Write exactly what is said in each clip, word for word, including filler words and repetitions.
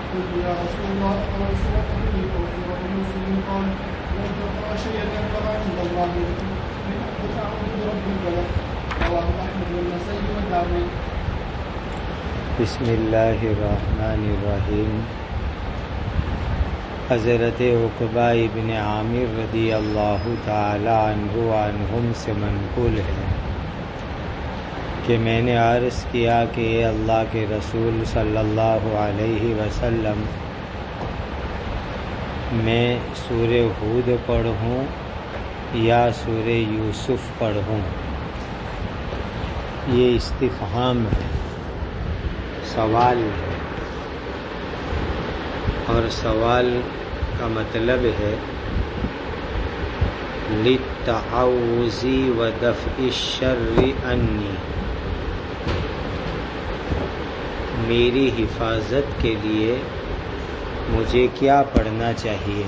قلت يا رسول الله أقرأ سورة النبي أو سورة يوسف؟ قال لن تقرأ شيئا ينفع عند الله من أعوذ برب الفلق. رواه أحمد والنسائي والدارمي. بسم اللہ الرحمن الرحیم. حضرت عقبہ ابن عامر رضی اللہ تعالی عنہ عنہم سے منقول ہے کہ میں نے عرض کیا کہ اے اللہ کے رسول صلی اللہ علیہ وسلم، میں سورہ ہود پڑھوں یا سورہ یوسف پڑھوں؟ یہ استفہام ہے، سوال ہے، اور سوال کا مطلب ہے للتعوذ ودفع الشر عنی، میری حفاظت کے لیے مجھے کیا پڑھنا چاہیے؟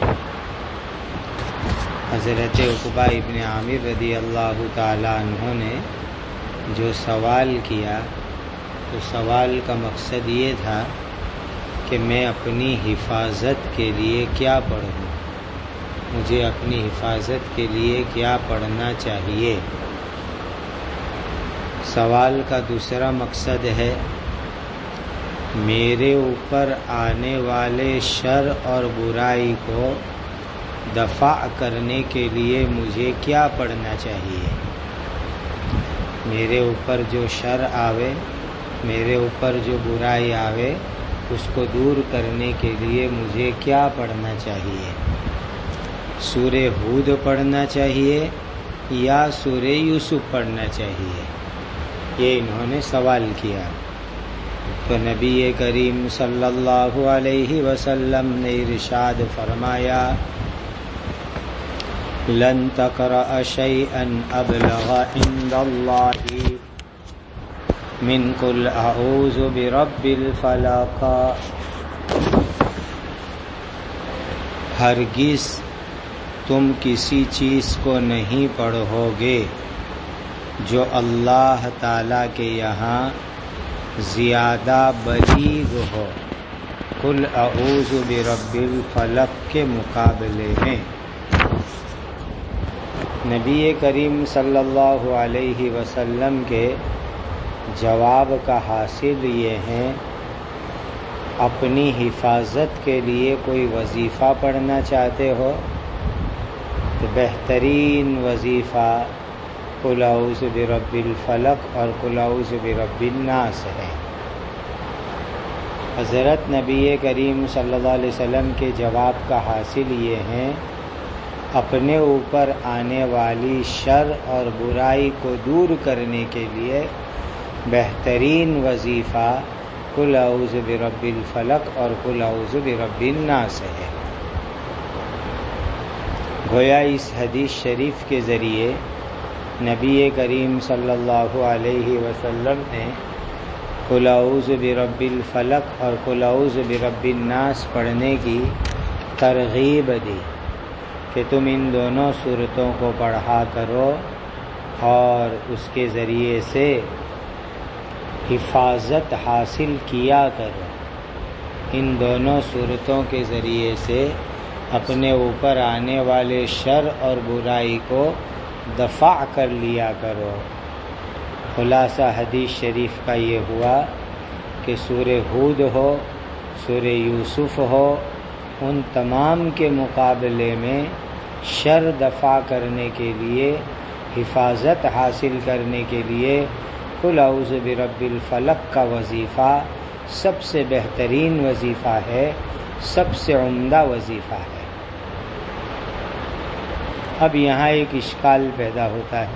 حضرت عقبہ ابن عامر رضی اللہ تعالی عنہ نے جو سوال کیا تو سوال کا مقصد یہ تھا کہ میں اپنی حفاظت کے لیے کیا پڑھوں، مجھے اپنی حفاظت کے لیے کیا پڑھنا چاہیے۔ سوال کا دوسرا مقصد ہے میرے اوپر آنے والے شر اور برائی کو دفع کرنے کے لیے مجھے کیا پڑھنا چاہیے۔ میرے اوپر جو شر آوے، میرے اوپر جو برائی آوے، اس کو دور کرنے کے لیے مجھے کیا پڑھنا چاہیے؟ سورہ ہود پڑھنا چاہیے یا سورہ یوسف پڑھنا چاہیے؟ یہ انہوں نے سوال کیا۔ تو نبی کریم صلی اللہ علیہ وسلم نے ارشاد فرمایا لن تقرأ شيئا أبلغ عند الله من قل أعوذ برب الفلق۔ ہرگز تم کسی چیز کو نہیں پڑھو گے جو اللہ تعالیٰ کے یہاں زیادہ بلیغ ہو قل اعوذ برب الفلق کے مقابلے میں۔ نبی کریم صلی اللہ علیہ وسلم کے جواب کا حاصل یہ ہے اپنی حفاظت کے لیے کوئی وظیفہ پڑھنا چاہتے ہو تو بہترین وظیفہ قل اعوذ برب الفلق اور قل اعوذ برب الناس ہے۔ حضرت نبی کریم صلی اللہ علیہ وسلم کے جواب کا حاصل یہ ہے اپنے اوپر آنے والی شر اور برائی کو دور کرنے کے لیے بہترین وظیفہ قل اعوذ برب الفلق اور قل اعوذ برب الناس ہے۔ گویا اس حدیث شریف کے ذریعے نبی کریم صلی اللہ علیہ وسلم نے قل اعوذ برب الفلق اور قل اعوذ برب الناس پڑھنے کی ترغیب دی کہ تم ان دونوں صورتوں کو پڑھا کرو اور اس کے ذریعے سے حفاظت حاصل کیا کرو۔ ان دونوں صورتوں کے ذریعے سے اپنے اوپر آنے والے شر اور برائی کو دفع کر لیا کرو۔ خلاصہ حدیث شریف کا یہ ہوا کہ سورہ ہود ہو، سورہ یوسف ہو، ان تمام کے مقابلے میں شر دفع کرنے کے لیے، حفاظت حاصل کرنے کے لیے قل اعوذ برب الفلق کا وظیفہ سب سے بہترین وظیفہ ہے، سب سے عمدہ وظیفہ ہے۔ اب یہاں ایک اشکال پیدا ہوتا ہے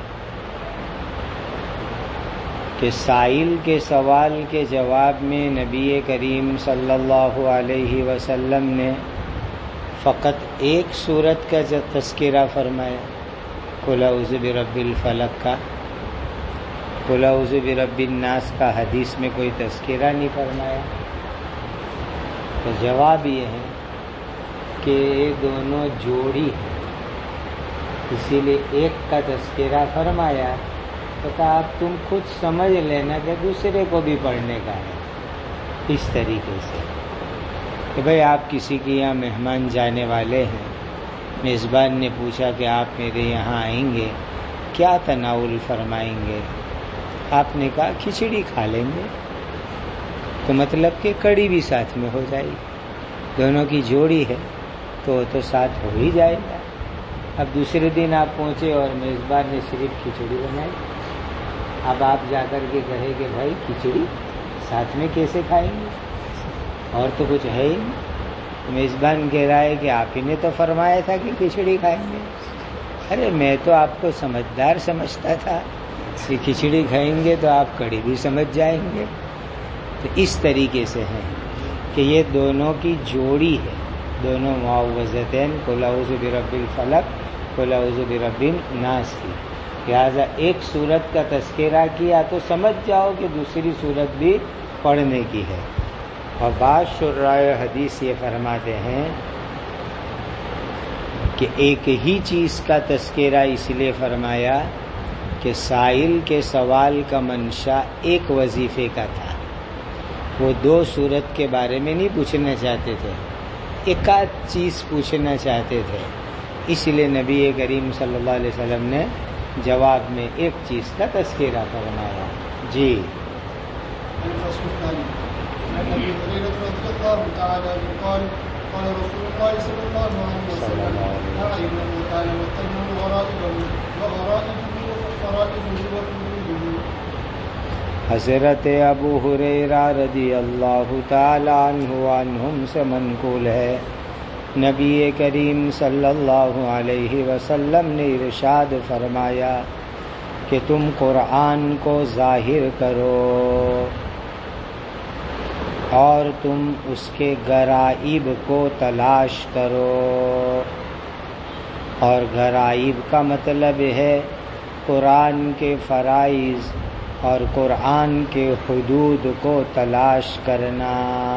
کہ سائل کے سوال کے جواب میں نبی کریم صلی اللہ علیہ وسلم نے فقط ایک صورت کا تذکرہ فرمایا قل اعوذ برب الفلق کا، قل اعوذ برب الناس کا حدیث میں کوئی تذکرہ نہیں فرمایا۔ تو جواب یہ ہے کہ یہ دونوں جوڑی ہیں، اسی لیے ایک کا تذکرہ فرمایا تو کہا اب تم خود سمجھ لینا کہ دوسرے کو بھی پڑھنے کا ہے۔ اس طریقے سے کہ بھئی آپ کسی کے یہاں مہمان جانے والے ہیں، میزبان نے پوچھا کہ آپ میرے یہاں آئیں گے، کیا تناول فرمائیں گے؟ آپ نے کہا کھچڑی کھا لیں گے، تو مطلب کہ کڑی بھی ساتھ میں ہو جائے گی، دونوں کی جوڑی ہے تو وہ تو ساتھ ہو ہی جائے گا۔ اب دوسرے دن آپ پہنچے اور میزبان نے صرف کھچڑی بنائی، اب آپ جا کر کے کہے کہ بھائی کھچڑی ساتھ میں کیسے کھائیں گے، اور تو کچھ ہے ہی نہیں۔ میزبان کہہ رہا ہے کہ آپ ہی نے تو فرمایا تھا کہ کھچڑی کھائیں گے۔ ارے میں تو آپ کو سمجھدار سمجھتا تھا کہ کھچڑی کھائیں گے تو آپ کڑی بھی سمجھ جائیں گے۔ تو اس طریقے سے ہے کہ یہ دونوں کی جوڑی ہے، دونوں معوذتین، قل اعوذ برب الفلق، قل اعوذ برب الناس کی، لہٰذا ایک صورت کا تذکرہ کیا تو سمجھ جاؤ کہ دوسری صورت بھی پڑھنے کی ہے۔ اور بعض شراح حدیث یہ فرماتے ہیں کہ ایک ہی چیز کا تذکرہ اس لیے فرمایا کہ سائل کے سوال کا منشا ایک وظیفے کا تھا، وہ دو صورت کے بارے میں نہیں پوچھنا چاہتے تھے، ایک آدھ چیز پوچھنا چاہتے تھے، اس لیے نبی کریم صلی اللہ علیہ وسلم نے جواب میں ایک چیز کا تذکرہ فرمایا۔ جی ابي هريره رضي الله تعالى عنه قال قال رسول الله صلى الله عليه وسلم لا علم كان والتنور غرائبه وغرائبه وفرائضه وحدوده۔ حضرت ابو ہریرہ رضی اللہ تعالی عنہ عنہم سے منقول ہے، نبی کریم صلی اللہ علیہ وسلم نے ارشاد فرمایا کہ تم قرآن کو ظاہر کرو اور تم اس کے غرائب کو تلاش کرو، اور غرائب کا مطلب ہے قرآن کے فرائض اور قرآن کے حدود کو تلاش کرنا۔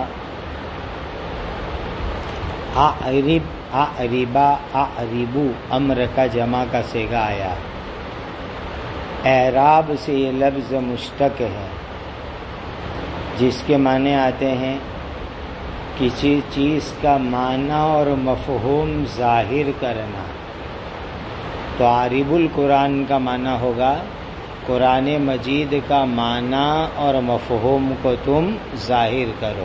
اعرب اعربا اعربو امر کا جمع کا صیغہ آیا، اعراب سے یہ لفظ مشتق ہے جس کے معنی آتے ہیں کسی چیز کا معنی اور مفہوم ظاہر کرنا۔ تو عارب القرآن کا معنی ہوگا قرآن مجید کا معنی اور مفہوم کو تم ظاہر کرو۔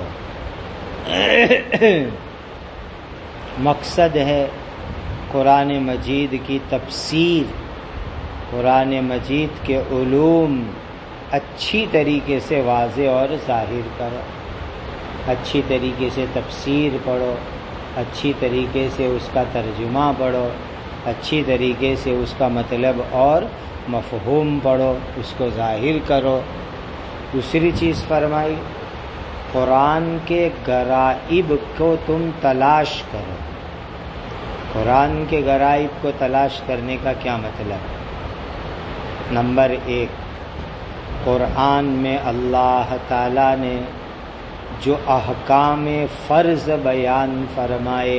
مقصد ہے قرآن مجید کی تفسیر، قرآن مجید کے علوم اچھی طریقے سے واضح اور ظاہر کرو، اچھی طریقے سے تفسیر پڑھو، اچھی طریقے سے اس کا ترجمہ پڑھو، اچھی طریقے سے اس کا مطلب اور مفہوم پڑھو، اس کو ظاہر کرو۔ دوسری چیز فرمائی قرآن کے غرائب کو تم تلاش کرو۔ قرآن کے غرائب کو تلاش کرنے کا کیا مطلب؟ نمبر ایک، قرآن میں اللہ تعالی نے جو احکام فرض بیان فرمائے،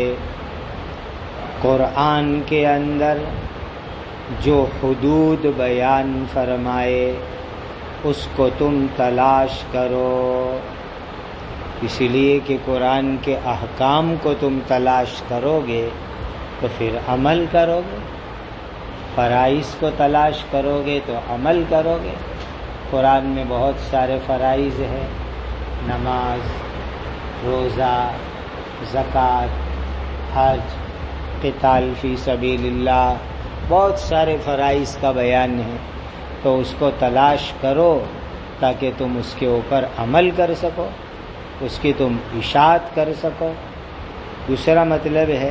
قرآن کے اندر جو حدود بیان فرمائے، اس کو تم تلاش کرو، اس لیے کہ قرآن کے احکام کو تم تلاش کرو گے تو پھر عمل کرو گے، فرائض کو تلاش کرو گے تو عمل کرو گے۔ قرآن میں بہت سارے فرائض ہیں، نماز، روزہ، زکوٰۃ، حج، قتال فی سبیل اللہ، بہت سارے فرائض کا بیان ہے، تو اس کو تلاش کرو تاکہ تم اس کے اوپر عمل کر سکو، اس کی تم اشاعت کر سکو۔ دوسرا مطلب ہے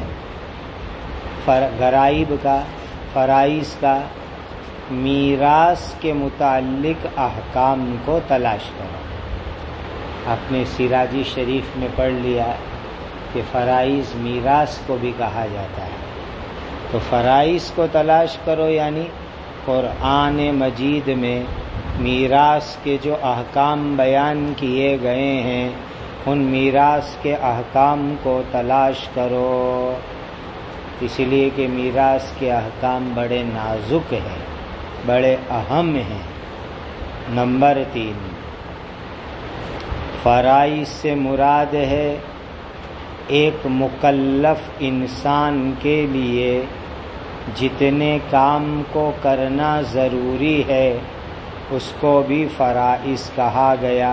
غرائب کا، فرائض کا، میراث کے متعلق احکام کو تلاش کرو۔ آپ نے سراجی شریف میں پڑھ لیا کہ فرائض میراث کو بھی کہا جاتا ہے، تو فرائض کو تلاش کرو، یعنی قرآن مجید میں میراث کے جو احکام بیان کیے گئے ہیں ان میراث کے احکام کو تلاش کرو، اس لیے کہ میراث کے احکام بڑے نازک ہیں، بڑے اہم ہیں۔ نمبر تین، فرائض سے مراد ہے ایک مکلف انسان کے لیے جتنے کام کو کرنا ضروری ہے اس کو بھی فرائض کہا گیا.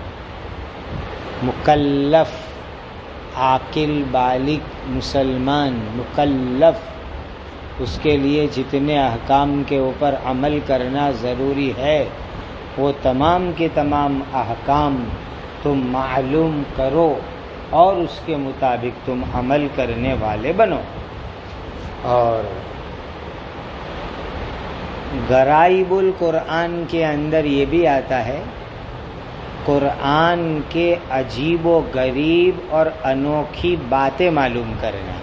مکلف عاقل بالغ مسلمان مکلف، اس کے لیے جتنے احکام کے اوپر عمل کرنا ضروری ہے وہ تمام کے تمام احکام تم معلوم کرو اور اس کے مطابق تم عمل کرنے والے بنو. اور غرائب القرآن کے اندر یہ بھی آتا ہے قرآن کے عجیب و غریب اور انوکھی باتیں معلوم کرنا.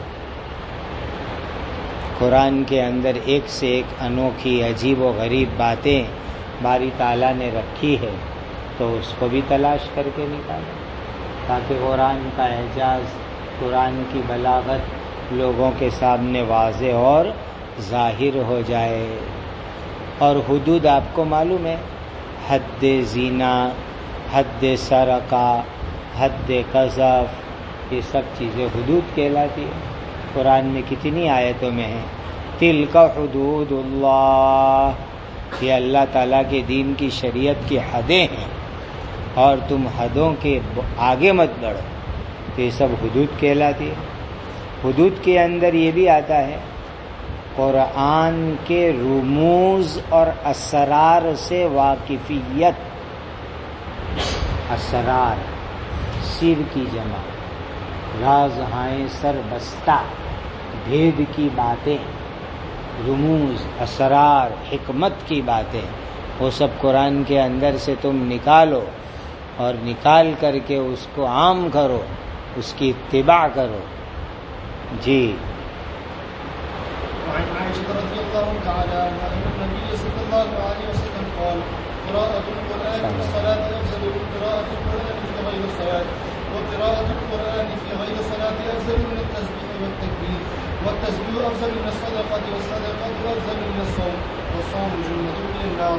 قرآن کے اندر ایک سے ایک انوکھی عجیب و غریب باتیں باری تعالیٰ نے رکھی ہے، تو اس کو بھی تلاش کر کے نکالیں تاکہ قرآن کا اعجاز، قرآن کی بلاغت لوگوں کے سامنے واضح اور ظاہر ہو جائے. اور حدود آپ کو معلوم ہے، حد زنا، حد سرقہ، حد قذف، یہ سب چیزیں حدود کہلاتی ہیں. قرآن میں کتنی آیتوں میں ہیں تلک حدود اللہ، یہ اللہ تعالیٰ کے دین کی شریعت کی حدیں ہیں اور تم حدوں کے آگے مت بڑھو، تو یہ سب حدود کہلاتی ہے. حدود کے اندر یہ بھی آتا ہے قرآن کے رموز اور اسرار سے واقفیت. اسرار سر کی جمع، راز ہائیں سر بستہ، بھید کی باتیں، رموز اسرار حکمت کی باتیں، وہ سب قرآن کے اندر سے تم نکالو اور نکال کر کے اس کو عام کرو، اس کی اتباع کرو. جی وعن عائشة رضي الله تعالى عنها أن النبي صلى الله عليه وسلم قال قراءة القرآن في الصلاة أفضل من قراءة القرآن في غير الصلاة، وقراءة القرآن في غير الصلاة أفضل من التسبيح والتكبير، والتسبيح أفضل من الصدقة، والصدقة أفضل من الصوم، والصوم جنة من النار.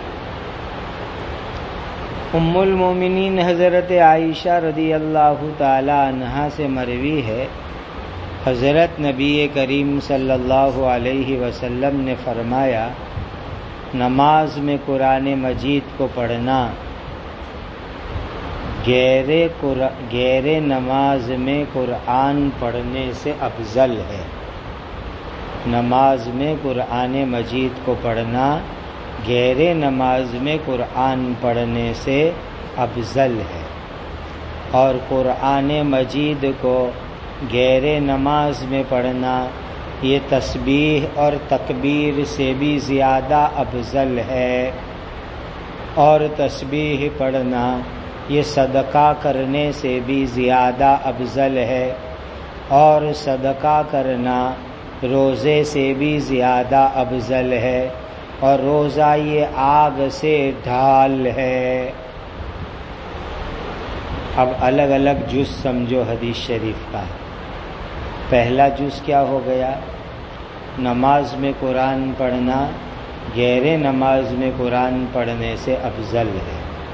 ام المومنین حضرت عائشہ رضی اللہ تعالی عنہا سے مروی ہے، حضرت نبی کریم صلی اللہ علیہ وسلم نے فرمایا نماز میں قرآن مجید کو پڑھنا غیر نماز میں قرآن پڑھنے سے افضل ہے. نماز میں قرآن مجید کو پڑھنا غیر نماز میں قرآن پڑھنے سے افضل ہے. اور قرآن مجید کو غیر نماز میں پڑھنا یہ تسبیح اور تکبیر سے بھی زیادہ افضل ہے. اور تسبیح پڑھنا یہ صدقہ کرنے سے بھی زیادہ افضل ہے. اور صدقہ کرنا روزے سے بھی زیادہ افضل ہے. اور روزہ یہ آگ سے ڈھال ہے. اب الگ الگ جز سمجھو حدیث شریف کا. پہلا جز کیا ہو گیا؟ نماز میں قرآن پڑھنا غیر نماز میں قرآن پڑھنے سے افضل ہے.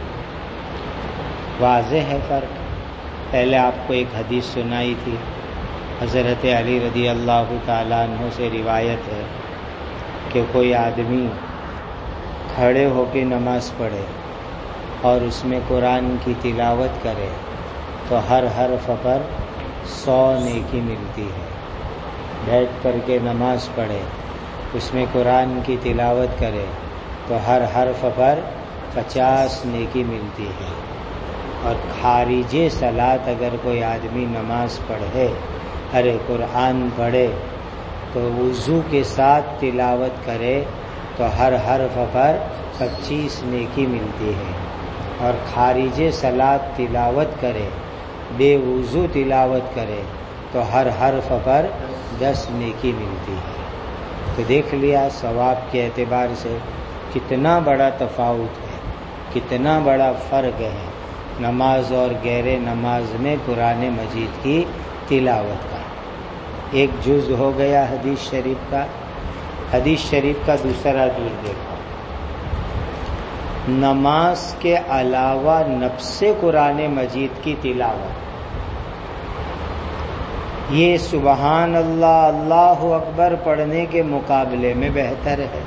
واضح ہے فرق. پہلے آپ کو ایک حدیث سنائی تھی، حضرت علی رضی اللہ تعالیٰ عنہ سے روایت ہے کہ کوئی آدمی کھڑے ہو کے نماز پڑھے اور اس میں قرآن کی تلاوت کرے تو ہر حرف پر سو نیکی ملتی ہے. بیٹھ کر کے نماز پڑھے، اس میں قرآن کی تلاوت کرے تو ہر حرف پر پچاس نیکی ملتی ہے. اور خارج صلاۃ اگر کوئی آدمی نماز پڑھے، ارے قرآن پڑھے تو وضو کے ساتھ تلاوت کرے تو ہر حرف پر پچیس نیکی ملتی ہے. اور خارج صلاۃ تلاوت کرے، بے وضو تلاوت کرے تو ہر حرف پر دس نیکی ملتی ہے. تو دیکھ لیا ثواب کے اعتبار سے کتنا بڑا تفاوت ہے، کتنا بڑا فرق ہے نماز اور غیر نماز میں قرآن مجید کی تلاوت کا. ایک جز ہو گیا حدیث شریف کا. حدیث شریف کا دوسرا جز دیکھو، نماز کے علاوہ نفس قرآن مجید کی تلاوت. یہ سبحان اللہ اللہ اکبر پڑھنے کے مقابلے میں بہتر ہے.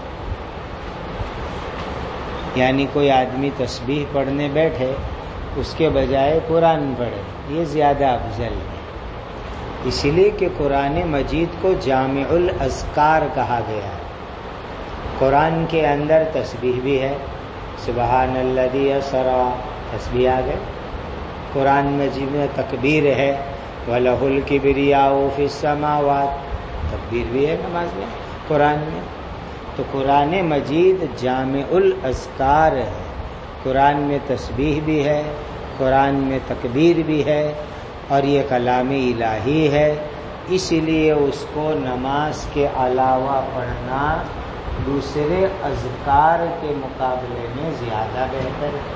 یعنی کوئی آدمی تسبیح پڑھنے بیٹھے اس کے بجائے قرآن پڑھے، یہ زیادہ افضل ہے. اسی لیے کہ قرآن مجید کو جامع الاذکار کہا گیا ہے. قرآن کے اندر تسبیح بھی ہے، سبحان الذی اسری تسبیح آ گئے. قرآن مجید میں تکبیر ہے، وَلَهُ الْكِبْرِيَاءُ فِي السَّمَاوَاتِ تکبیر بھی ہے نماز میں قرآن میں. تو قرآن مجید جامع الاذکار ہے. قرآن میں تسبیح بھی ہے، قرآن میں تکبیر بھی ہے، اور یہ کلام الہی ہے. اس لیے اس کو نماز کے علاوہ پڑھنا دوسرے اذکار کے مقابلے میں زیادہ بہتر ہے.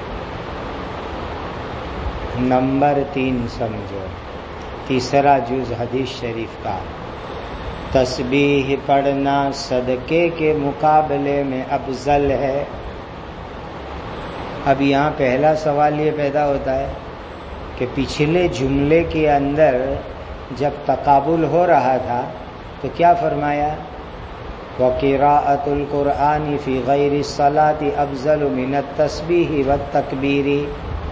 نمبر تین سمجھو، تیسرا جز حدیث شریف کا، تسبیح پڑھنا صدقے کے مقابلے میں افضل ہے. اب یہاں پہلا سوال یہ پیدا ہوتا ہے کہ پچھلے جملے کے اندر جب تقابل ہو رہا تھا تو کیا فرمایا؟ وَقِرَاءَةُ الْقُرْآنِ فِي غَيْرِ الصَّلَاةِ أَفْضَلُ مِنَ التَّسْبِيحِ وَالتَّكْبِيرِ.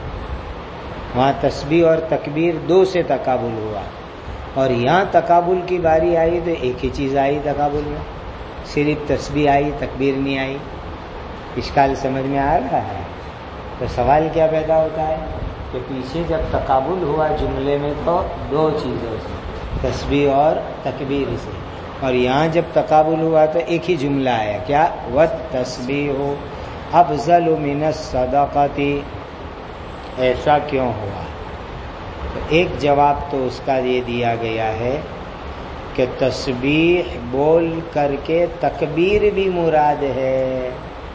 وہاں تسبیح اور تکبیر دو سے تقابل ہوا، اور یہاں تقابل کی باری آئی تو ایک ہی چیز آئی تقابل میں، صرف تسبیح آئی، تکبیر نہیں آئی. اشکال سمجھ میں آ رہا ہے؟ تو سوال کیا پیدا ہوتا ہے کہ پیچھے جب تقابل ہوا جملے میں تو دو چیزوں سے، تسبیح اور تکبیر سے، اور یہاں جب تقابل ہوا تو ایک ہی جملہ آیا، کیا؟ وَالتَّسْبِيحُ أَفْضَلُ مِنَ الصَّدَقَةِ. ایسا کیوں ہوا؟ تو ایک جواب تو اس کا یہ دیا گیا ہے کہ تسبیح بول کر کے تکبیر بھی مراد ہے.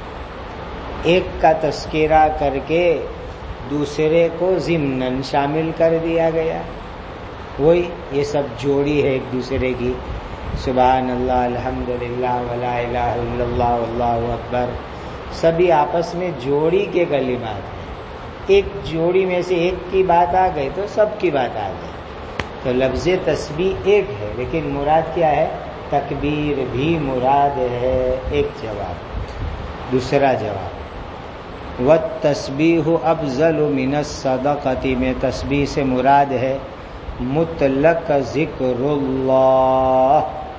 ایک کا تذکرہ کر کے دوسرے کو ضمناً شامل کر دیا گیا. وہی یہ سب جوڑی ہے ایک دوسرے کی، سبحان اللہ، الحمدللہ، ولا الہ الا اللہ، واللہ اکبر، سبھی آپس میں جوڑی کے کلمات ہیں. ایک جوڑی میں سے ایک کی بات آ گئی تو سب کی بات آ گئی. تو لفظ تسبیح ایک ہے لیکن مراد کیا ہے؟ تکبیر بھی مراد ہے. ایک جواب. دوسرا جواب، وَالتَّسْبِيحُ أَفْضَلُ مِنَ الصَّدَقَةِ میں تسبیح سے مراد ہے مطلق ذکر اللہ.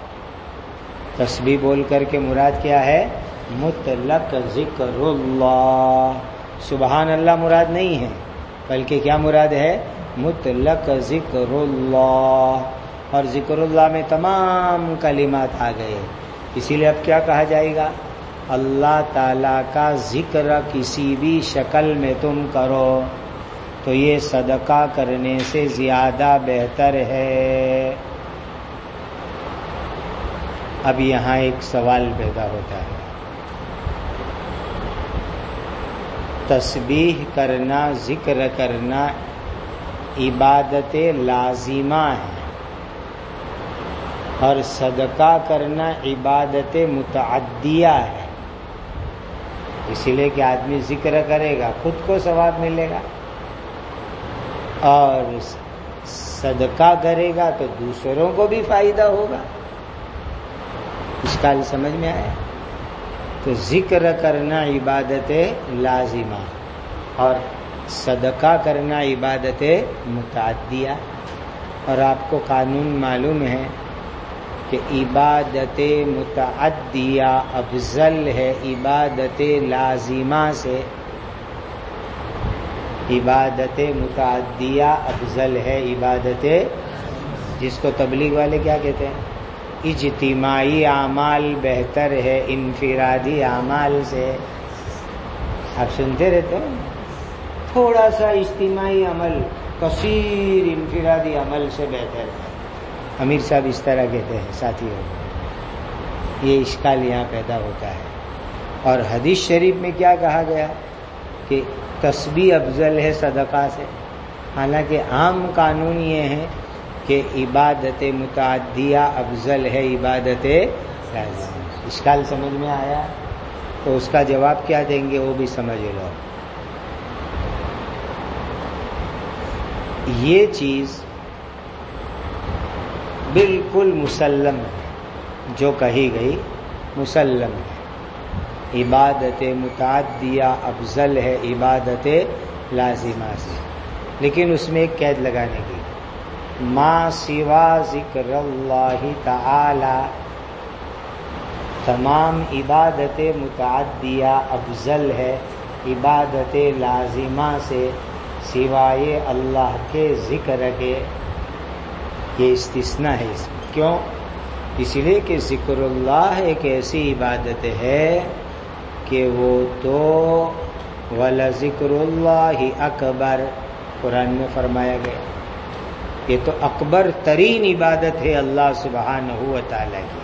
تسبیح بول کر کے مراد کیا ہے؟ مطلق ذکر اللہ. سبحان اللہ مراد نہیں ہے، بلکہ کیا مراد ہے؟ مطلق ذکر اللہ. اور ذکر اللہ میں تمام کلمات آ گئے. اسی لیے اب کیا کہا جائے گا؟ اللہ تعالیٰ کا ذکر کسی بھی شکل میں تم کرو تو یہ صدقہ کرنے سے زیادہ بہتر ہے. اب یہاں ایک سوال پیدا ہوتا ہے، تسبیح کرنا، ذکر کرنا عبادت لازمہ ہے، اور صدقہ کرنا عبادت متعدیہ ہے. اسی لیے کہ آدمی ذکر کرے گا خود کو ثواب ملے گا، اور صدقہ کرے گا تو دوسروں کو بھی فائدہ ہوگا. اس کا سمجھ میں آیا؟ تو ذکر کرنا عبادت لازمہ اور صدقہ کرنا عبادت متعدیہ. اور آپ کو قانون معلوم ہے کہ عبادت متعدیہ افضل ہے عبادت لازمہ سے. عبادت متعدیہ افضل ہے عبادت، جس کو تبلیغ والے کیا کہتے ہیں؟ اجتماعی اعمال بہتر ہے انفرادی اعمال سے. آپ سنتے رہتے ہو، تھوڑا سا اجتماعی عمل کثیر انفرادی عمل سے بہتر ہے. امیر صاحب اس طرح کہتے ہیں ساتھیوں. یہ اشکال یہاں پیدا ہوتا ہے. اور حدیث شریف میں کیا کہا گیا کہ تسبیح افضل ہے صدقہ سے، حالانکہ عام قانون یہ ہے کہ عبادت متعدیہ افضل ہے عبادت لازمہ. اشکال سمجھ میں آیا؟ تو اس کا جواب کیا دیں گے وہ بھی سمجھ لو. یہ چیز بالکل مسلم ہے، جو کہی گئی مسلم ہے۔ عبادت متعدیہ افضل ہے عبادت لازمہ سے، لیکن اس میں ایک قید لگانے کی، ما سوا ذکر اللہ تعالی، تمام عبادت متعدیہ افضل ہے عبادت لازمہ سے سوائے اللہ کے ذکر کے۔ یہ استثناء ہے اس میں، کیوں؟ اس لیے کہ ذکر اللہ ایک ایسی عبادت ہے کہ وہ تو وَلَذِكْرُ اللَّهِ اکبر قرآن میں فرمایا گیا، یہ تو اکبر ترین عبادت ہے اللہ سبحانہ و تعالی کی۔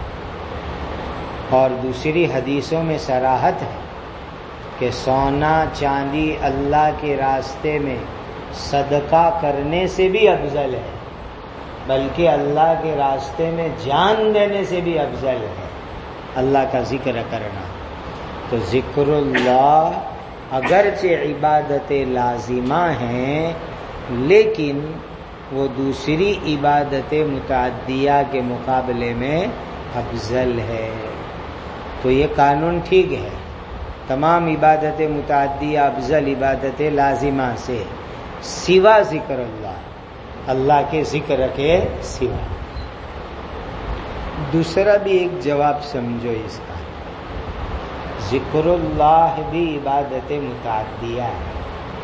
اور دوسری حدیثوں میں صراحت ہے کہ سونا چاندی اللہ کے راستے میں صدقہ کرنے سے بھی افضل ہے، بلکہ اللہ کے راستے میں جان دینے سے بھی افضل ہے اللہ کا ذکر کرنا۔ تو ذکر اللہ اگرچہ عبادت لازمہ ہیں، لیکن وہ دوسری عبادت متعدیہ کے مقابلے میں افضل ہے۔ تو یہ قانون ٹھیک ہے، تمام عبادت متعدیہ افضل عبادت لازمہ سے سوا ذکر اللہ، اللہ کے ذکر کے سوا۔ دوسرا بھی ایک جواب سمجھو اس کا، ذکر اللہ بھی عبادت متعدیہ ہے،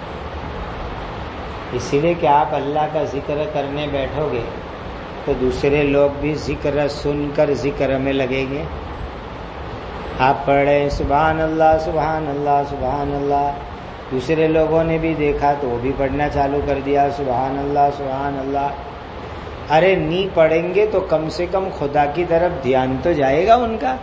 اس لیے کہ آپ اللہ کا ذکر کرنے بیٹھو گے تو دوسرے لوگ بھی ذکر سن کر ذکر میں لگیں گے۔ آپ پڑھ رہے ہیں سبحان اللہ سبحان اللہ سبحان اللہ، دوسرے لوگوں نے بھی دیکھا تو وہ بھی پڑھنا چالو کر دیا سبحان اللہ سبحان اللہ۔ ارے نہیں پڑھیں گے تو کم سے کم خدا کی طرف دھیان تو جائے گا ان کا،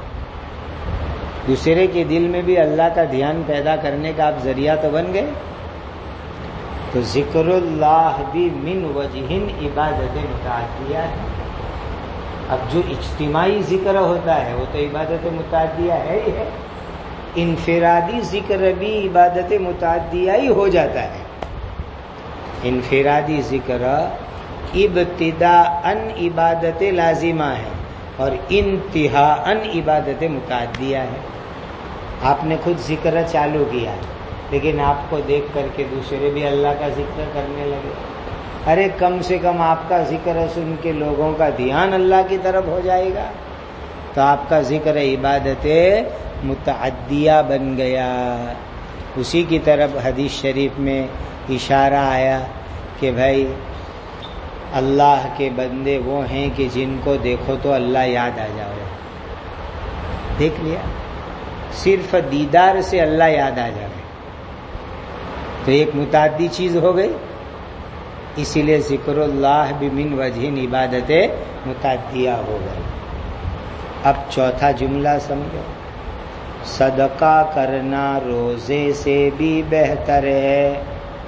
دوسرے کے دل میں بھی اللہ کا دھیان پیدا کرنے کا آپ ذریعہ تو بن گئے۔ تو ذکر اللہ بھی من وجہ عبادت متعدیہ ہے۔ اب جو اجتماعی ذکر ہوتا ہے وہ تو عبادت متعدیہ ہے ہی ہے، انفرادی ذکر بھی عبادت متعدیہ ہی ہو جاتا ہے۔ انفرادی ذکر ابتداءً عبادت لازمہ ہے اور انتہاءً عبادت متعدیہ ہے۔ آپ نے خود ذکر چالو کیا لیکن آپ کو دیکھ کر کے دوسرے بھی اللہ کا ذکر کرنے لگے، ارے کم سے کم آپ کا ذکر سن کے لوگوں کا دھیان اللہ کی طرف ہو جائے گا، تو آپ کا ذکر عبادت متعدیہ بن گیا۔ اسی کی طرف حدیث شریف میں اشارہ آیا کہ بھائی اللہ کے بندے وہ ہیں کہ جن کو دیکھو تو اللہ یاد آ جائے۔ دیکھ لیا، صرف دیدار سے اللہ یاد آ جائے تو ایک متعدی چیز ہو گئی، اسی لیے ذکر اللہ بھی من وجہ عبادت متعدیہ ہو گئی۔ اب چوتھا جملہ سمجھو، صدقہ کرنا روزے سے بھی بہتر ہے۔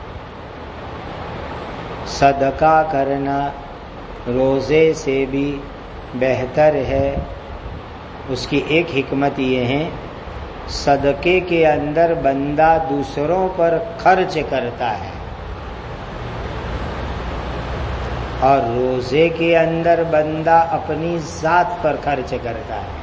صدقہ کرنا روزے سے بھی بہتر ہے۔ اس کی ایک حکمت یہ ہے، صدقے کے اندر بندہ دوسروں پر خرچ کرتا ہے اور روزے کے اندر بندہ اپنی ذات پر خرچ کرتا ہے۔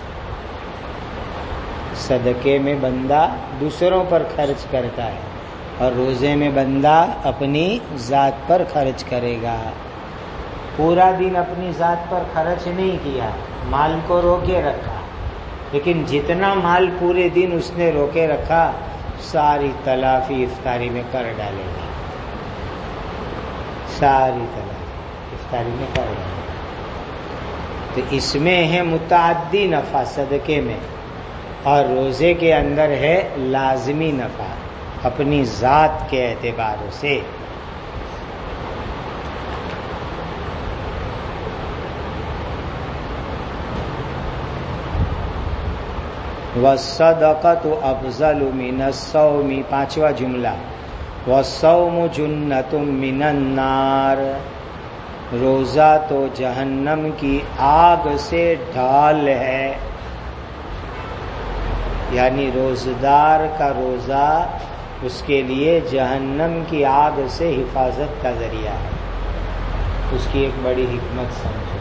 صدقے میں بندہ دوسروں پر خرچ کرتا ہے اور روزے میں بندہ اپنی ذات پر خرچ کرے گا۔ پورا دن اپنی ذات پر خرچ نہیں کیا، مال کو روکے رکھا، لیکن جتنا مال پورے دن اس نے روکے رکھا ساری تلافی افطاری میں کر ڈالے گا، ساری تلافی افطاری میں کر ڈالے گا۔ تو اس میں ہے متعدی نفع صدقے میں، اور روزے کے اندر ہے لازمی نفع اپنی ذات کے اعتبار سے۔ وَالصَّدَقَةُ أَفْضَلُ مِنَ الصَّوْمِ، پانچواں جملہ، وَالصَّوْمُ جُنَّةٌ مِّنَ النَّارِ، روزہ تو جہنم کی آگ سے ڈھال ہے، یعنی روزدار کا روزہ اس کے لیے جہنم کی آگ سے حفاظت کا ذریعہ ہے۔ اس کی ایک بڑی حکمت سمجھو.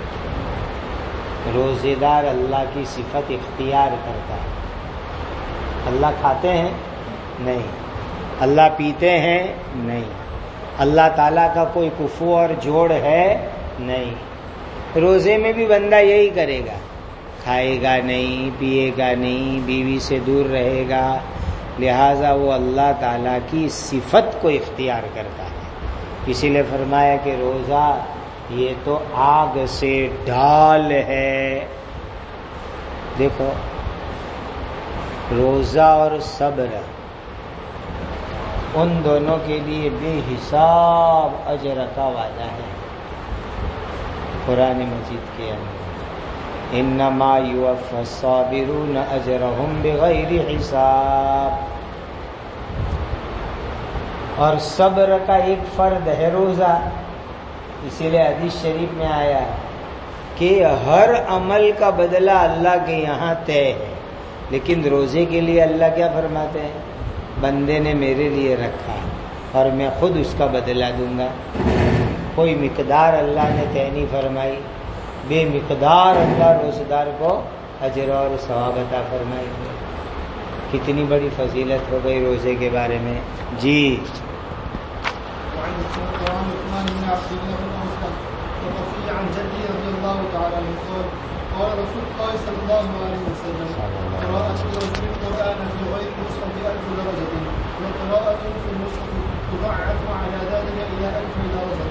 روزے دار اللہ کی صفت اختیار کرتا ہے. اللہ کھاتے ہیں؟ نہیں. اللہ پیتے ہیں؟ نہیں. اللہ تعالیٰ کا کوئی کفو اور جوڑ ہے؟ نہیں. روزے میں بھی بندہ یہی کرے گا، کھائے گا نہیں، پیے گا نہیں، بیوی سے دور رہے گا. لہذا وہ اللہ تعالیٰ کی صفت کو اختیار کرتا ہے. اسی لیے فرمایا کہ روزہ یہ تو آگ سے ڈھال ہے. دیکھو، روزہ اور صبر ان دونوں کے لیے بے حساب اجر کا وعدہ ہے قرآن مجید کے اندر. انما یوفی الصابرون اجرهم بغیر حساب. اور صبر کا ایک فرد ہے روزہ. اسی لیے حدیث شریف میں آیا کہ ہر عمل کا بدلہ اللہ کے یہاں طے ہے، لیکن روزے کے لیے اللہ کیا فرماتے ہیں؟ بندے نے میرے لیے رکھا اور میں خود اس کا بدلہ دوں گا. کوئی مقدار اللہ نے طے نہیں فرمائی، بے مقدار اللہ روزدار کو اجر اور ثواب عطا فرمائی. کتنی بڑی فضیلت ہو گئی روزے کے بارے میں. جی عن جدي رضي الله تعالى عنه قال قال رسول الله صلى الله عليه وسلم قراءة الرجل القرآن في غير مصحف ألف درجة وقراءة في المصحف تضاعف على ذلك إلى ألف درجة.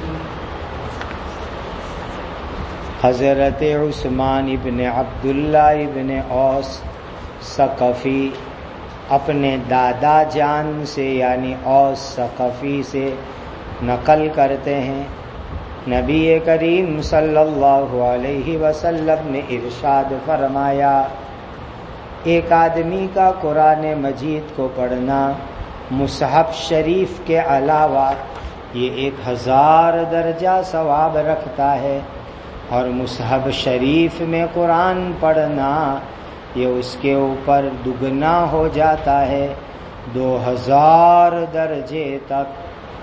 حضرت عثمان ابن عبداللہ ابن اوس ثقفی اپنے دادا جان سے یعنی اوس ثقفی سے نقل کرتے ہیں، نبی کریم صلی اللہ علیہ وسلم نے ارشاد فرمایا، ایک آدمی کا قرآن مجید کو پڑھنا مصحف شریف کے علاوہ یہ ایک ہزار درجہ ثواب رکھتا ہے، اور مصحف شریف میں قرآن پڑھنا یہ اس کے اوپر دگنا ہو جاتا ہے دو ہزار درجے تک.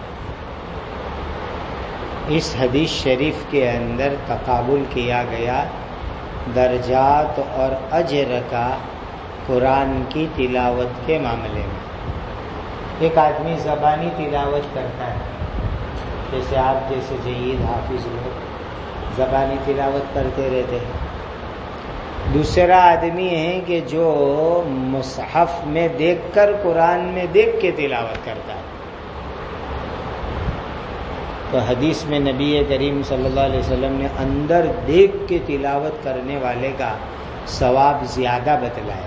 اس حدیث شریف کے اندر تقابل کیا گیا درجات اور اجر کا قرآن کی تلاوت کے معاملے میں. ایک آدمی زبانی تلاوت کرتا ہے، جیسے آپ جیسے جید حافظ لوگ زبانی تلاوت کرتے رہتے ہیں. دوسرا آدمی ہے کہ جو مصحف میں دیکھ کر قرآن میں دیکھ کے تلاوت کرتا ہے. تو حدیث میں نبی کریم صلی اللہ علیہ وسلم نے اندر دیکھ کے تلاوت کرنے والے کا ثواب زیادہ بتلایا،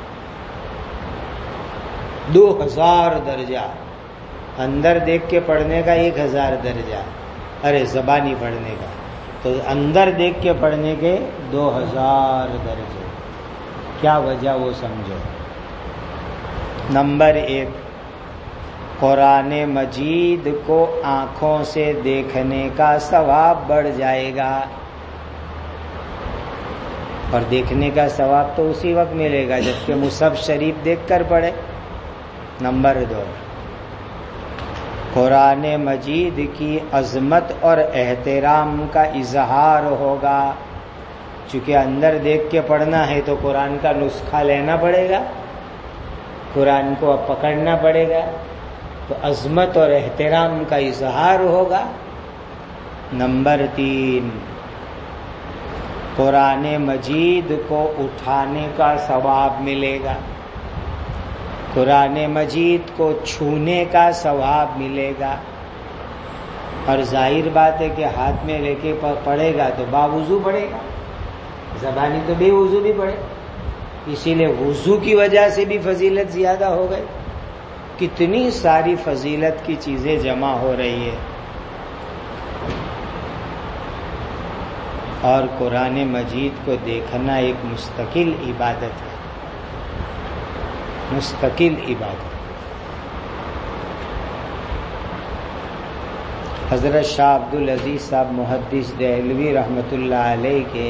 دو ہزار درجہ. اندر دیکھ کے پڑھنے کا ایک ہزار درجہ، ارے زبانی پڑھنے کا تو اندر دیکھ کے پڑھنے کے دو ہزار درجے. کیا وجہ وہ سمجھو. نمبر ایک، قرآن مجید کو آنکھوں سے دیکھنے کا ثواب بڑھ جائے گا، اور دیکھنے کا ثواب تو اسی وقت ملے گا جبکہ مصحف شریف دیکھ کر پڑھے. نمبر دو، قرآن مجید کی عظمت اور احترام کا اظہار ہوگا. چونکہ اندر دیکھ کے پڑھنا ہے تو قرآن کا نسخہ لینا پڑے گا، قرآن کو اب پکڑنا پڑے گا، تو عظمت اور احترام کا اظہار ہوگا. نمبر تین، قرآن مجید کو اٹھانے کا ثواب ملے گا، قرآن مجید کو چھونے کا ثواب ملے گا. اور ظاہر بات ہے کہ ہاتھ میں لے کے پڑھے گا تو باوضو پڑھے گا، زبانی تو بے وضو بھی پڑھے. اسی لیے وضو کی وجہ سے بھی فضیلت زیادہ ہو گئی. کتنی ساری فضیلت کی چیزیں جمع ہو رہی ہے. اور قرآن مجید کو دیکھنا ایک مستقل عبادت ہے، مستقل عبادت. حضرت شاہ عبدالعزیز صاحب محدث دہلوی رحمۃ اللہ علیہ کے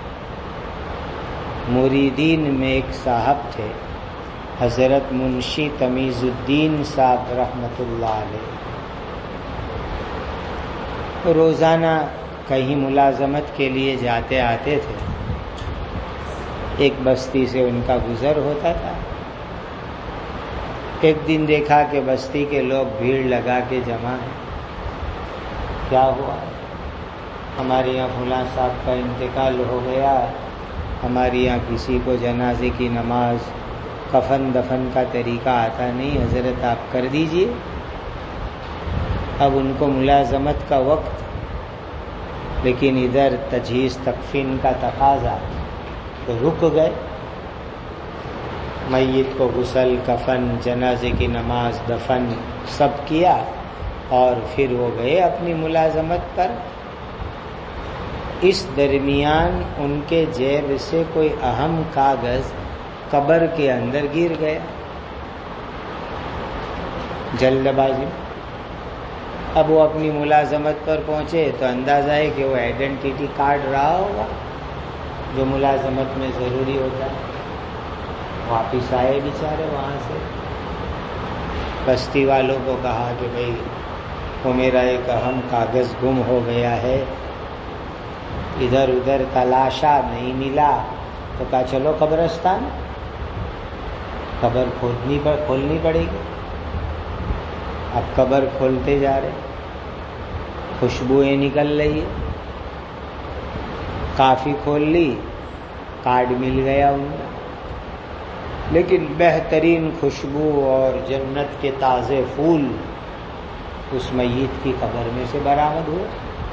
مریدین میں ایک صاحب تھے، حضرت منشی تمیز الدین صاحب رحمۃ اللہ علیہ. روزانہ کہیں ملازمت کے لیے جاتے آتے تھے. ایک بستی سے ان کا گزر ہوتا تھا. ایک دن دیکھا کہ بستی کے لوگ بھیڑ لگا کے جمع ہیں. کیا ہوا؟ ہمارے یہاں فلاں صاحب کا انتقال ہو گیا، ہمارے یہاں کسی کو جنازے کی نماز کفن دفن کا طریقہ آتا نہیں، حضرت آپ کر دیجئے. اب ان کو ملازمت کا وقت، لیکن ادھر تجہیز تکفین کا تقاضا، تو رک گئے. میت کو غسل، کفن، جنازے کی نماز، دفن سب کیا اور پھر وہ گئے اپنی ملازمت پر. اس درمیان ان کے جیب سے کوئی اہم کاغذ قبر کے اندر گر گیا. جلد بازی. اب وہ اپنی ملازمت پر پہنچے تو اندازہ ہے کہ وہ آئیڈینٹی کارڈ رہا ہوگا جو ملازمت میں ضروری ہوتا ہے. واپس آئے بیچارے وہاں سے. بستی والوں کو کہا کہ بھئی وہ میرا ایک اہم کاغذ گم ہو گیا ہے، ادھر ادھر تلاشا نہیں ملا. تو کہا چلو قبرستان، قبر کھودنی پر کھولنی پڑے گی. اب قبر کھولتے جا رہے، خوشبوئیں نکل رہی ہے. کافی کھول لی، کارڈ مل گیا ان کا، لیکن بہترین خوشبو اور جنت کے تازے پھول اس میت کی قبر میں سے برآمد ہوئے.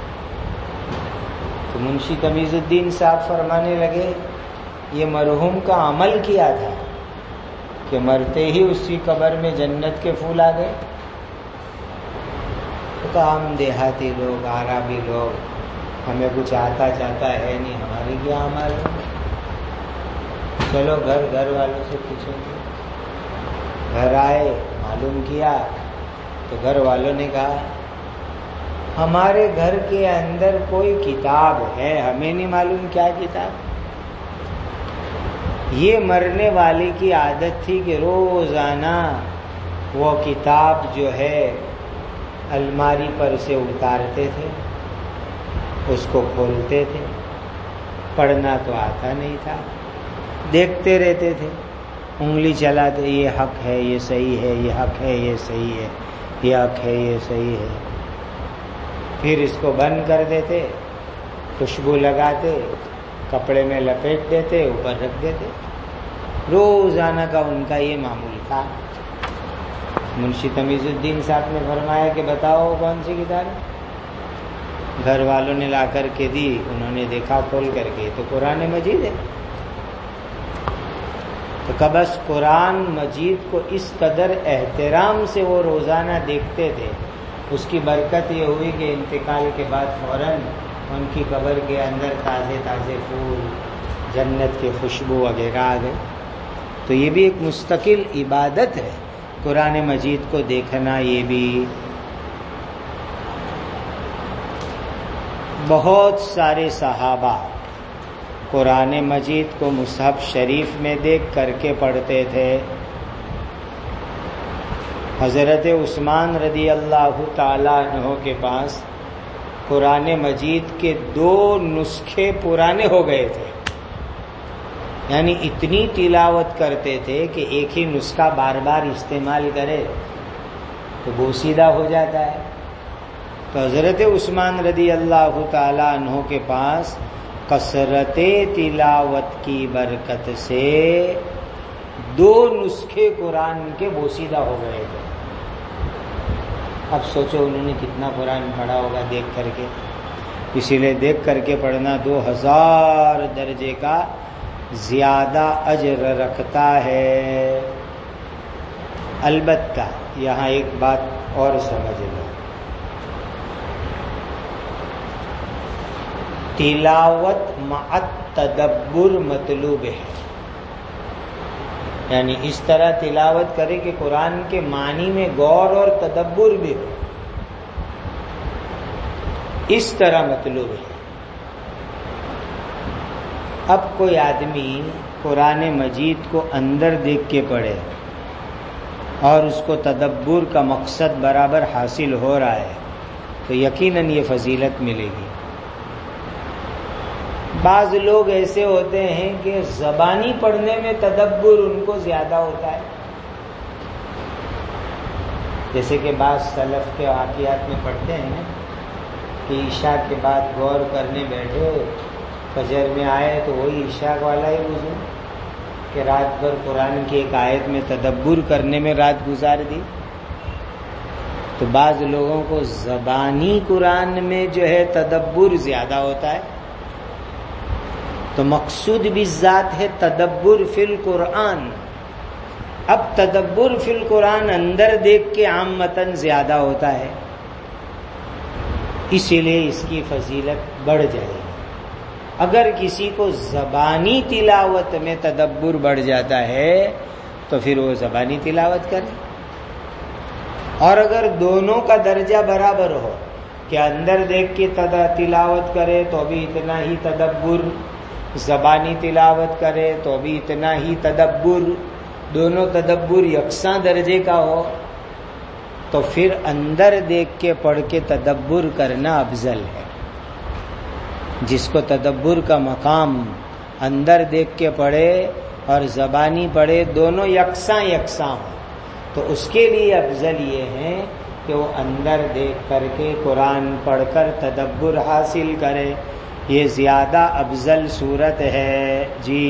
تو منشی تمیز الدین صاحب فرمانے لگے یہ مرحوم کا عمل کیا تھا کہ مرتے ہی اسی قبر میں جنت کے پھول آ گئے. تو ہم دیہاتی لوگ، عربی لوگ، ہمیں کچھ آتا جاتا ہے نہیں، ہمارے کیا عمل ہے. چلو گھر گھر والوں سے پوچھیں گے. گھر آئے، معلوم کیا تو گھر والوں نے کہا ہمارے گھر کے اندر کوئی کتاب ہے، ہمیں نہیں معلوم کیا کتاب. یہ مرنے والے کی عادت تھی کہ روزانہ وہ کتاب جو ہے الماری پر سے اتارتے تھے، اس کو کھولتے تھے. پڑھنا تو آتا نہیں تھا، دیکھتے رہتے تھے، انگلی چلاتے، یہ حق ہے، یہ صحیح ہے، یہ حق ہے، یہ صحیح ہے، یہ حق ہے، یہ صحیح ہے. پھر اس کو بند کر دیتے، خوشبو لگاتے، کپڑے میں لپیٹ دیتے، اوپر رکھ دیتے. روزانہ کا ان کا یہ معمول تھا. منشی تمیز الدین صاحب نے فرمایا کہ بتاؤ کون سی کتاب ہے؟ گھر والوں نے لا کر کے دی. انہوں نے دیکھا کھول کر کے تو قرآن مجید ہے. تو کبس قرآن مجید کو اس قدر احترام سے وہ روزانہ دیکھتے تھے. اس کی برکت یہ ہوئی کہ انتقال کے بعد فوراً ان کی قبر کے اندر تازے تازے پھول، جنت کے خوشبو وغیرہ آ گئے. تو یہ بھی ایک مستقل عبادت ہے قرآن مجید کو دیکھنا. یہ بھی بہت سارے صحابہ قرآن مجید کو مصحف شریف میں دیکھ کر کے پڑھتے تھے. حضرت عثمان رضی اللہ تعالیٰ عنہ کے پاس قرآن مجید کے دو نسخے پرانے ہو گئے تھے. یعنی اتنی تلاوت کرتے تھے کہ ایک ہی نسخہ بار بار استعمال کرے تو بوسیدہ ہو جاتا ہے. تو حضرت عثمان رضی اللہ تعالیٰ عنہ کے پاس کثرت تلاوت کی برکت سے دو نسخے قرآن کے بوسیدہ ہو گئے تھے. اب سوچو انہوں نے کتنا قرآن پڑھا ہوگا دیکھ کر کے. اسی لیے دیکھ کر کے پڑھنا دو ہزار درجے کا زیادہ اجر رکھتا ہے. البتہ یہاں ایک بات اور سمجھ لو، تلاوت مع تدبر مطلوب ہے. یعنی اس طرح تلاوت کرے کہ قرآن کے معنی میں غور اور تدبر بھی ہو، اس طرح مطلوب ہے. اب کوئی آدمی قرآن مجید کو اندر دیکھ کے پڑھے اور اس کو تدبر کا مقصد برابر حاصل ہو رہا ہے، تو یقیناً یہ فضیلت ملے گی۔ بعض لوگ ایسے ہوتے ہیں کہ زبانی پڑھنے میں تدبر ان کو زیادہ ہوتا ہے، جیسے کہ بعض سلف کے واقعات میں پڑھتے ہیں نا کہ عشاء کے بعد غور کرنے بیٹھے، فجر میں آئے تو وہی عشاء والا ہی وضو کہ رات بھر قرآن کی ایک آیت میں تدبر کرنے میں رات گزار دی۔ تو بعض لوگوں کو زبانی قرآن میں جو ہے تدبر زیادہ ہوتا ہے، تو مقصود بھی ذات ہے تدبر فی القرآن۔ اب تدبر فی القرآن اندر دیکھ کے عامتاً زیادہ ہوتا ہے، اسی لیے اس کی فضیلت بڑھ جائے گی۔ اگر کسی کو زبانی تلاوت میں تدبر بڑھ جاتا ہے تو پھر وہ زبانی تلاوت کرے، اور اگر دونوں کا درجہ برابر ہو کہ اندر دیکھ کے تلاوت کرے تو بھی اتنا ہی تدبر، زبانی تلاوت کرے تو بھی اتنا ہی تدبر، دونوں تدبر یکساں درجے کا ہو تو پھر اندر دیکھ کے پڑھ کے تدبر کرنا افضل ہے۔ جس کو تدبر کا مقام اندر دیکھ کے پڑھے اور زبانی پڑھے دونوں یکساں یکساں ہو تو اس کے لیے افضل یہ ہے کہ وہ اندر دیکھ کر کے قرآن پڑھ کر تدبر حاصل کرے، یہ زیادہ افضل صورت ہے۔ جی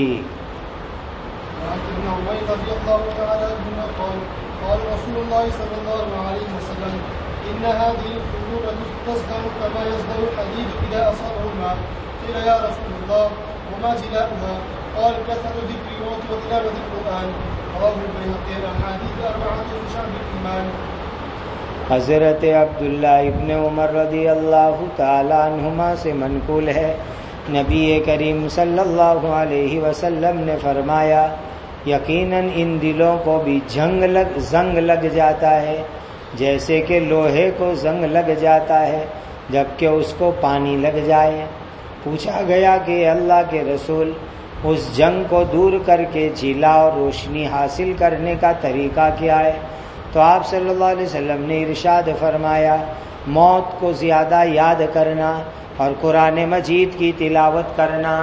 ابن عمر رضی اللہ تعالی عنہ قال قال رسول اللہ صلی اللہ علیہ وسلم ان هذه القلوب تزدر كما يزدر الحديد اذا اصابه الماء قيل يا رسول الله وما جلاؤها قال كثرة ذكر الموت وتلاوة القرآن رواه البيهقي الاحاديث اربعة من شعب الايمان۔ حضرت عبداللہ ابن عمر رضی اللہ تعالی عنہما سے منقول ہے، نبی کریم صلی اللہ علیہ وسلم نے فرمایا یقیناً ان دلوں کو بھی جنگ لگ زنگ لگ جاتا ہے جیسے کہ لوہے کو زنگ لگ جاتا ہے جبکہ اس کو پانی لگ جائے۔ پوچھا گیا کہ اللہ کے رسول اس جنگ کو دور کر کے جلا اور روشنی حاصل کرنے کا طریقہ کیا ہے؟ تو آپ صلی اللہ علیہ وسلم نے ارشاد فرمایا موت کو زیادہ یاد کرنا اور قرآن مجید کی تلاوت کرنا۔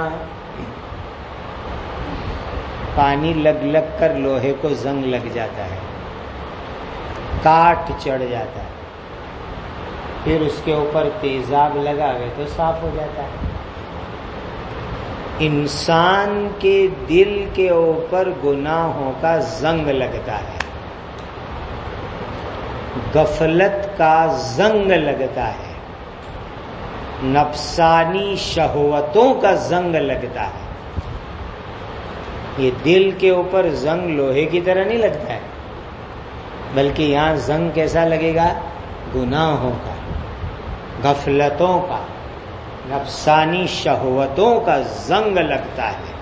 پانی لگ لگ کر لوہے کو زنگ لگ جاتا ہے، کاٹ چڑھ جاتا ہے، پھر اس کے اوپر تیزاب لگاوے تو صاف ہو جاتا ہے۔ انسان کے دل کے اوپر گناہوں کا زنگ لگتا ہے، غفلت کا زنگ لگتا ہے، نفسانی شہوتوں کا زنگ لگتا ہے۔ یہ دل کے اوپر زنگ لوہے کی طرح نہیں لگتا ہے، بلکہ یہاں زنگ کیسا لگے گا؟ گناہوں کا، غفلتوں کا، نفسانی شہوتوں کا زنگ لگتا ہے۔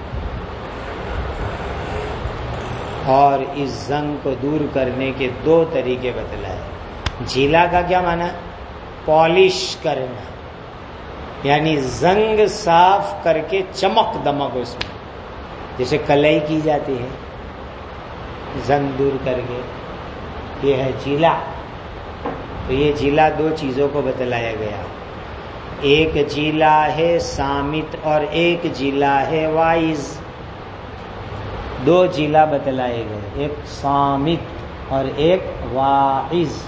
اور اس زنگ کو دور کرنے کے دو طریقے بتلائے۔ جھیلا کا کیا معنی؟ پالش کرنا، یعنی زنگ صاف کر کے چمک دمک اس میں، جیسے کلئی کی جاتی ہے زنگ دور کر کے، یہ ہے جھیلا۔ تو یہ جھیلا دو چیزوں کو بتلایا گیا، ایک جھیلا ہے صامت اور ایک جھیلا ہے وائز۔ دو جھیلا بتلائے گئے، ایک صامت اور ایک واعظ۔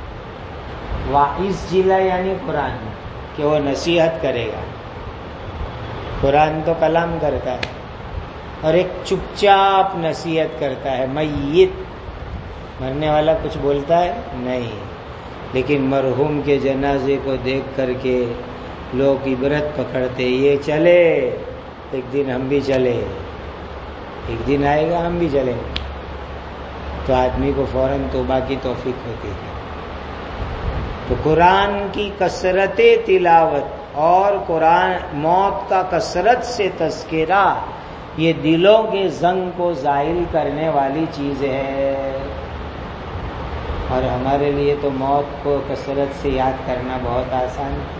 واعظ جھیلا یعنی قرآن کہ وہ نصیحت کرے گا، قرآن تو کلام کرتا ہے، اور ایک چپ چاپ نصیحت کرتا ہے، میت، مرنے والا کچھ بولتا ہے نہیں، لیکن مرحوم کے جنازے کو دیکھ کر کے لوگ عبرت پکڑتے، یہ چلے ایک دن ہم بھی چلے، ایک دن آئے گا ہم بھی چلیں، تو آدمی کو فوراً توبہ کی توفیق ہوتی ہے۔ تو قرآن کی کثرت تلاوت اور قرآن موت کا کثرت سے تذکرہ یہ دلوں کے زنگ کو زائل کرنے والی چیز ہے، اور ہمارے لیے تو موت کو کثرت سے یاد کرنا بہت آسان ہے۔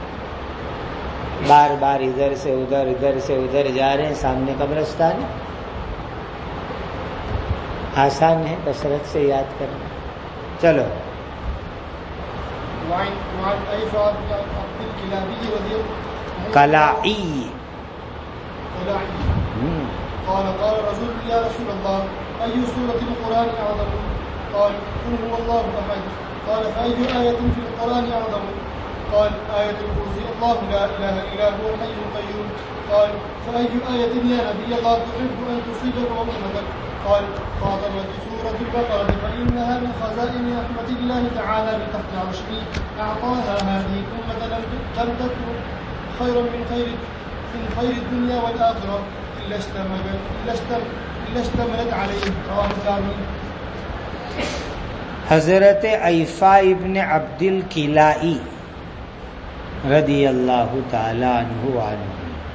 بار بار ادھر سے ادھر ادھر سے ادھر جا رہے ہیں، سامنے قبرستان ہے، آسان ہے کثرت سے یاد کرنا۔ چلو وعن وعن أيفا بن عبد الكلابي رضي الله کلائی قال قال رسول يا رسول الله أي سورة القرآن أعظم؟ قال قل هو الله أحد. قال فأي آية في القرآن أعظم؟ قال آية الكرسي الله لا إله إلا هو الحي القيوم. قال فأي آية يا نبي الله تحب أن تصيبك أمتك؟ قال فاطمة سورة البقرة فإنها من خزائن رحمة الله تعالى بتحت عرشه أعطاها هذه الأمة لم تترك خيرا من خير من خير الدنيا والآخرة إلا اشتملت إلا اشتملت عليه. رواه الدارمي. حضرت ایفا ابن عبد الکلائی رضی اللہ تعالی عنہ عنہ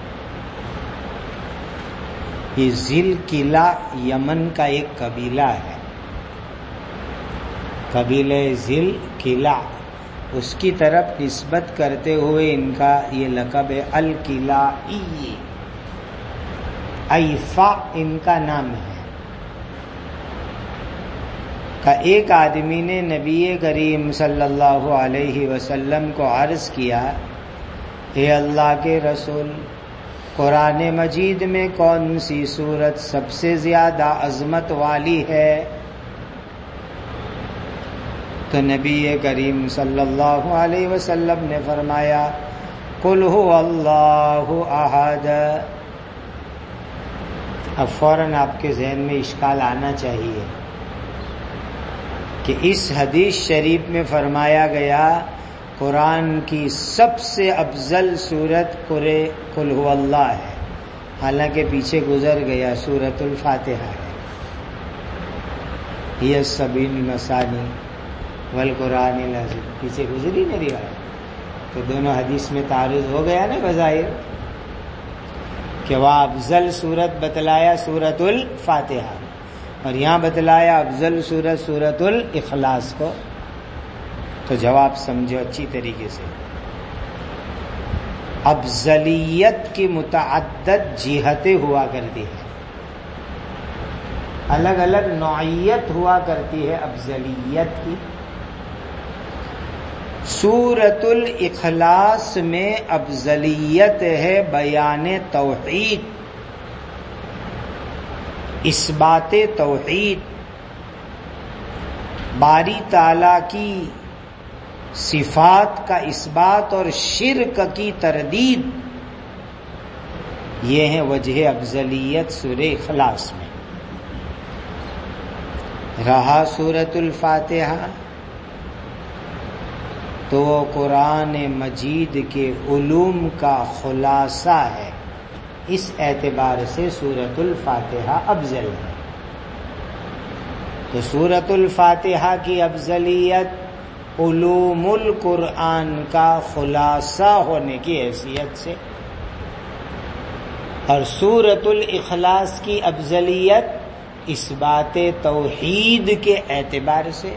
یہ ذل قلعہ یمن کا ایک قبیلہ ہے. قبیلہ ذل قلعہ اس کی طرف نسبت کرتے ہوئے ان کا یہ لقب ہے القلائی. ایفا ان کا نام ہے. کا ایک آدمی نے نبی کریم صلی اللہ علیہ وسلم کو عرض کیا اے اللہ کے رسول قرآن مجید میں کون سی سورت سب سے زیادہ عظمت والی ہے؟ تو نبی کریم صلی اللہ علیہ وسلم نے فرمایا قل هو اللہ احد. اب فوراً آپ کے ذہن میں اشکال آنا چاہیے کہ اس حدیث شریف میں فرمایا گیا قرآن کی سب سے افضل سورت قل هو اللہ ہے، حالانکہ پیچھے گزر گیا سورۃ الفاتحہ ہے. یہ سبین مسانی والقرآن العظیم پیچھے گزری نہیں رہا ہے. تو دونوں حدیث میں تعارض ہو گیا نا بظاہر کہ وہاں افضل سورت بتلایا سورۃ الفاتحہ اور یہاں بتلایا افضل سورت سورۃ الاخلاص کو. تو جواب سمجھو اچھی طریقے سے. افضلیت کی متعدد جہتیں ہوا کرتی ہے، الگ الگ نوعیت ہوا کرتی ہے افضلیت کی. سورۃ الاخلاص میں افضلیت ہے بیان توحید، اثبات توحید، باری تعالی کی صفات کا اثبات اور شرک کی تردید. یہ ہیں وجہ افضلیت سورہ اخلاص میں. رہا سورۃ الفاتحہ تو وہ قرآن مجید کے علوم کا خلاصہ ہے، اس اعتبار سے سورۃ الفاتحہ افضل ہے. تو سورۃ الفاتحہ کی افضلیت علوم القرآن کا خلاصہ ہونے کی حیثیت سے، اور سورۃ الاخلاص کی افضلیت اثبات توحید کے اعتبار سے.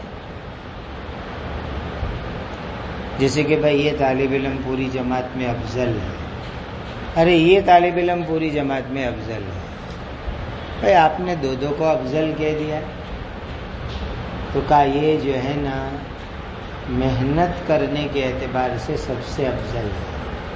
جیسے کہ بھائی یہ طالب علم پوری جماعت میں افضل ہے، ارے یہ طالب علم پوری جماعت میں افضل ہے. بھائی آپ نے دو دو کو افضل کہہ دیا تو کہا یہ جو ہے نا محنت کرنے کے اعتبار سے سب سے افضل ہے،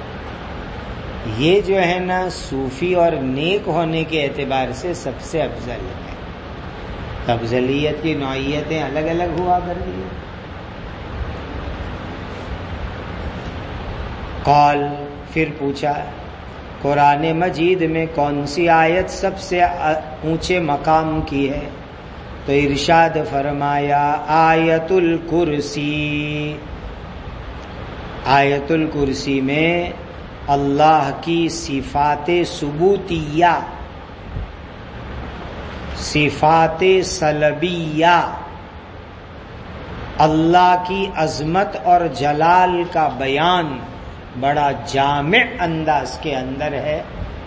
یہ جو ہے نا صوفی اور نیک ہونے کے اعتبار سے سب سے افضل ہے. افضلیت کی نوعیتیں الگ الگ ہوا کرتی ہیں. قال پھر پوچھا قرآن مجید میں کون سی آیت سب سے اونچے مقام کی ہے؟ تو ارشاد فرمایا آیت الکرسی. آیت الکرسی میں اللہ کی صفات ثبوتیہ، صفات سلبیہ، اللہ کی عظمت اور جلال کا بیان بڑا جامع انداز کے اندر ہے.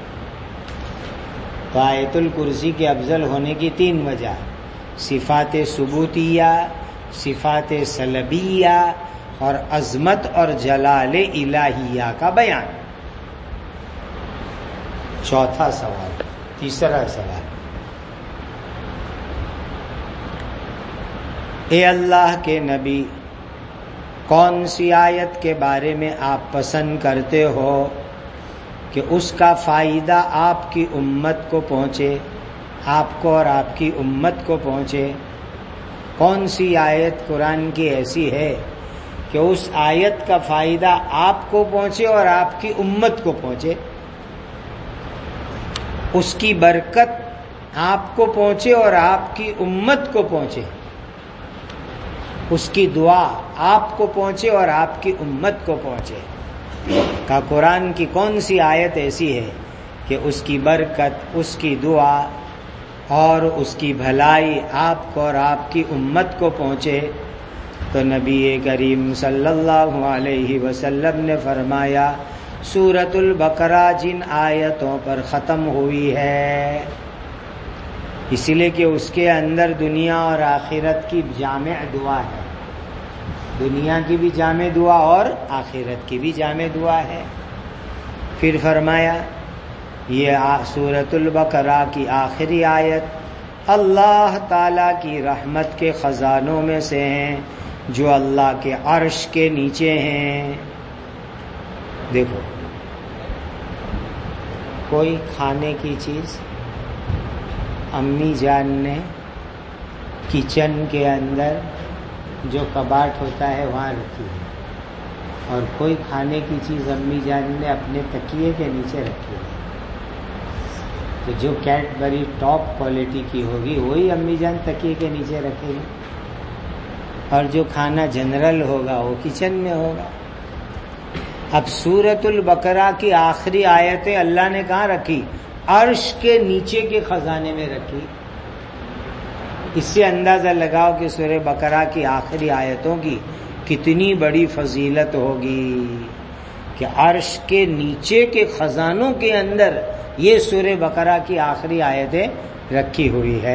تو آیت الکرسی کے افضل ہونے کی تین وجہ: صفات ثبوتیہ، صفات سلبیہ اور عظمت اور جلال الہیہ کا بیان. چوتھا سوال، تیسرا سوال، اے اللہ کے نبی کون سی آیت کے بارے میں آپ پسند کرتے ہو کہ اس کا فائدہ آپ کی امت کو پہنچے، آپ کو اور آپ کی امت کو پہنچے؟ کون سی آیت قرآن کی ایسی ہے کہ اس آیت کا فائدہ آپ کو پہنچے اور آپ کی امت کو پہنچے، اس کی برکت آپ کو پہنچے اور آپ کی امت کو پہنچے، اس کی دعا آپ کو پہنچے اور آپ کی امت کو پہنچے؟ کا قرآن کی کون سی آیت ایسی ہے کہ اس کی برکت، اس کی دعا اور اس کی بھلائی آپ کو اور آپ کی امت کو پہنچے؟ تو نبی کریم صلی اللہ علیہ وسلم نے فرمایا سورۃ البقرہ جن آیتوں پر ختم ہوئی ہے، اسی لیے کہ اس کے اندر دنیا اور آخرت کی جامع دعا ہے، دنیا کی بھی جامع دعا اور آخرت کی بھی جامع دعا ہے۔ پھر فرمایا یہ سورۃ البقرہ کی آخری آیت اللہ تعالی کی رحمت کے خزانوں میں سے ہیں جو اللہ کے عرش کے نیچے ہیں۔ دیکھو کوئی کھانے کی چیز امی جان نے کچن کے اندر جو کباٹ ہوتا ہے وہاں رکھی ہے، اور کوئی کھانے کی چیز امی جان نے اپنے تکیے کے نیچے رکھی ہے، تو جو کیڈبری ٹاپ کوالٹی کی ہوگی وہی امی جان تکیے کے نیچے رکھے گی، اور جو کھانا جنرل ہوگا وہ کچن میں ہوگا۔ اب سورۃ البقرہ کی آخری آیتیں اللہ نے کہاں رکھی؟ عرش کے نیچے کے خزانے میں رکھی۔ اس سے اندازہ لگاؤ کہ سورہ بقرہ کی آخری آیتوں کی کتنی بڑی فضیلت ہوگی کہ عرش کے نیچے کے خزانوں کے اندر یہ سورہ بقرہ کی آخری آیتیں رکھی ہوئی ہے۔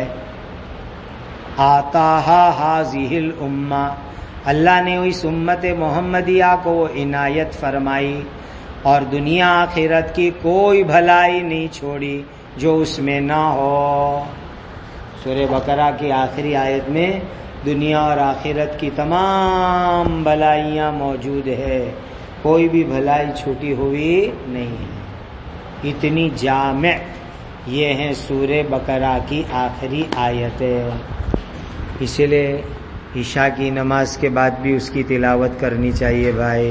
آتاہا ہذہ الامہ، اللہ نے اس امت محمدیہ کو وہ عنایت فرمائی اور دنیا آخرت کی کوئی بھلائی نہیں چھوڑی جو اس میں نہ ہو۔ سورہ بقرہ کی آخری آیت میں دنیا اور آخرت کی تمام بھلائیاں موجود ہے، کوئی بھی بھلائی چھوٹی ہوئی نہیں ہے۔ اتنی جامع یہ ہیں سورہ بقرہ کی آخری آیتیں، اسی لیے عشاء کی نماز کے بعد بھی اس کی تلاوت کرنی چاہیے بھائی۔